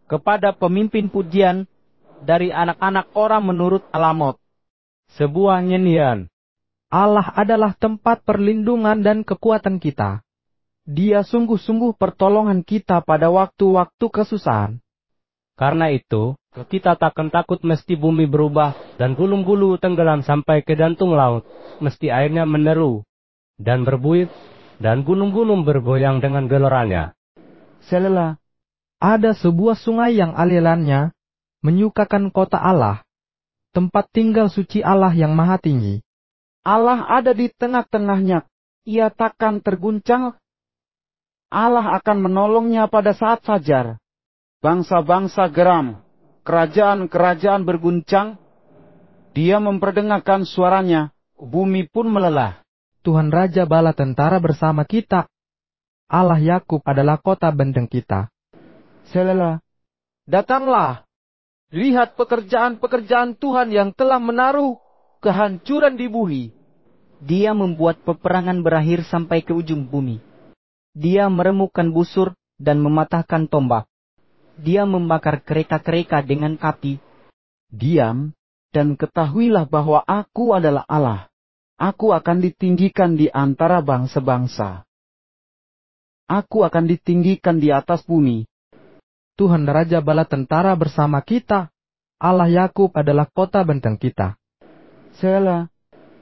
kepada pemimpin pujian dari anak-anak orang menurut Alamot. Sebuah nyanyian. Allah adalah tempat perlindungan dan kekuatan kita. Dia sungguh-sungguh pertolongan kita pada waktu-waktu kesusahan. Karena itu, kita takkan takut mesti bumi berubah dan gulung-gulu tenggelam sampai ke jantung laut, mesti airnya meneru dan berbuih dan gunung-gunung bergoyang dengan gelorannya. Selah, ada sebuah sungai yang alirannya menyukakan kota Allah, tempat tinggal suci Allah yang maha tinggi. Allah ada di tengah-tengahnya, ia takkan terguncang. Allah akan menolongnya pada saat fajar. Bangsa-bangsa geram, kerajaan-kerajaan berguncang. Dia memperdengarkan suaranya, bumi pun melelah. Tuhan Raja Bala Tentara bersama kita. Allah Yakub adalah kota benteng kita. Selah, datanglah. Lihat pekerjaan-pekerjaan Tuhan yang telah menaruh kehancuran di bumi. Dia membuat peperangan berakhir sampai ke ujung bumi. Dia meremukkan busur dan mematahkan tombak. Dia membakar kereta-kereta dengan api. Diam, dan ketahuilah bahwa Aku adalah Allah. Aku akan ditinggikan di antara bangsa-bangsa. Aku akan ditinggikan di atas bumi. Tuhan Raja Bala Tentara bersama kita. Allah Yakub adalah kota benteng kita. Selah,